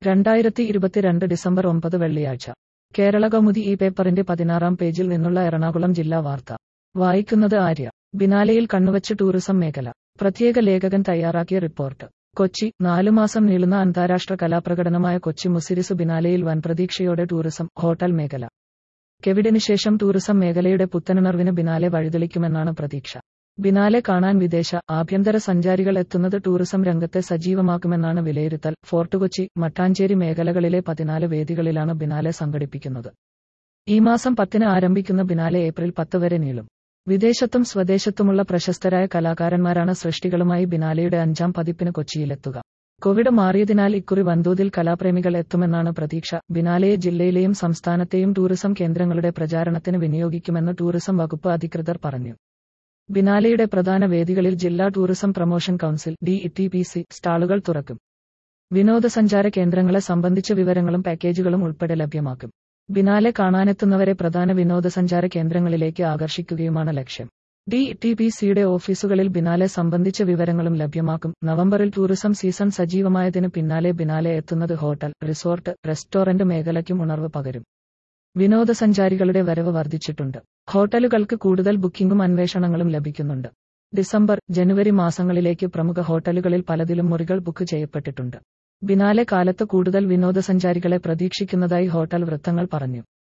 2022 December 9 വെള്ളിയാഴ്ച. കേരളകൗമുദി ഈ പേപ്പറിന്റെ 16-ാം പേജിൽ നിന്നുള്ള എറണാകുളം ജില്ലാ വാർത്ത. വായിക്കുന്നത് ആര്യ. ബിനാലെയിൽ കണ്ണുവച്ച് ടൂറിസം മേഖല. പ്രത്യേക ലേഖകൻ തയ്യാറാക്കിയ റിപ്പോർട്ട്. കൊച്ചി. 4 മാസം നീളുന്ന അന്താരാഷ്ട്ര കലാപ്രകടനമായ കൊച്ചി മുസിരിസ് ബിനാലെയിൽ വൻപ്രതീക്ഷയോടെ ടൂറിസം, ഹോട്ടൽ മേഖല. കോവിഡിന് ശേഷം ടൂറിസം മേഖലയുടെ പുത്തനുണർവിന് ബിനാലെ വഴിതെളിക്കുമെന്നാണ് പ്രതീക്ഷ. ബിനാലെ കാണാൻ വിദേശ, ആഭ്യന്തര സഞ്ചാരികൾ എത്തുന്നത് ടൂറിസം രംഗത്തെ സജീവമാക്കുമെന്നാണ് വിലയിരുത്തൽ. ഫോർട്ട് കൊച്ചി, മട്ടാഞ്ചേരി മേഖലകളിലെ 14 വേദികളിലാണ് ബിനാലെ സംഘടിപ്പിക്കുന്നത്. ഈ മാസം 10-ന് ആരംഭിക്കുന്ന ബിനാലെ ഏപ്രിൽ 10 വരെ നീളും. വിദേശത്തും സ്വദേശത്തുമുള്ള പ്രശസ്തരായ കലാകാരന്മാരാണ് സൃഷ്ടികളുമായി ബിനാലെയുടെ 5-ാം പതിപ്പിന് കൊച്ചിയിലെത്തുക. കോവിഡ് മാറിയതിനാൽ ഇക്കുറി വൻതോതിൽ കലാപ്രേമികൾ എത്തുമെന്നാണ് പ്രതീക്ഷ. ബിനാലെയെ ജില്ലയിലെയും സംസ്ഥാനത്തെയും ടൂറിസം കേന്ദ്രങ്ങളുടെ പ്രചാരണത്തിന് വിനിയോഗിക്കുമെന്ന് ടൂറിസം വകുപ്പ് അധികൃതർ പറഞ്ഞു. ബിനാലെയുടെ പ്രധാന വേദികളിൽ ജില്ലാ ടൂറിസം പ്രൊമോഷൻ കൗൺസിൽ DTPC സ്റ്റാളുകൾ തുറക്കും. വിനോദസഞ്ചാര കേന്ദ്രങ്ങളെ സംബന്ധിച്ച വിവരങ്ങളും പാക്കേജുകളും ഉൾപ്പെടെ ലഭ്യമാക്കും. ബിനാലെ കാണാനെത്തുന്നവരെ പ്രധാന വിനോദസഞ്ചാര കേന്ദ്രങ്ങളിലേക്ക് ആകർഷിക്കുകയുമാണ് ലക്ഷ്യം. DTPCയുടെ ഓഫീസുകളിൽ ബിനാലെ സംബന്ധിച്ച വിവരങ്ങളും ലഭ്യമാക്കും. നവംബറിൽ ടൂറിസം സീസൺ സജീവമായതിന് പിന്നാലെ ബിനാലെ എത്തുന്നത് ഹോട്ടൽ, റിസോർട്ട്, റെസ്റ്റോറന്റ് മേഖലയ്ക്കും ഉണർവ് പകരും. വിനോദസഞ്ചാരികളുടെ വരവ് വർദ്ധിച്ചിട്ടുണ്ട്. ഹോട്ടലുകൾക്ക് കൂടുതൽ ബുക്കിംഗും അന്വേഷണങ്ങളും ലഭിക്കുന്നുണ്ട്. ഡിസംബർ, ജനുവരി മാസങ്ങളിലേക്ക് പ്രമുഖ ഹോട്ടലുകളിൽ പലതിലും മുറികൾ ബുക്ക് ചെയ്യപ്പെട്ടിട്ടുണ്ട്. ബിനാലെ കാലത്ത് കൂടുതൽ വിനോദസഞ്ചാരികളെ പ്രതീക്ഷിക്കുന്നതായി ഹോട്ടൽ വൃത്തങ്ങൾ പറഞ്ഞു.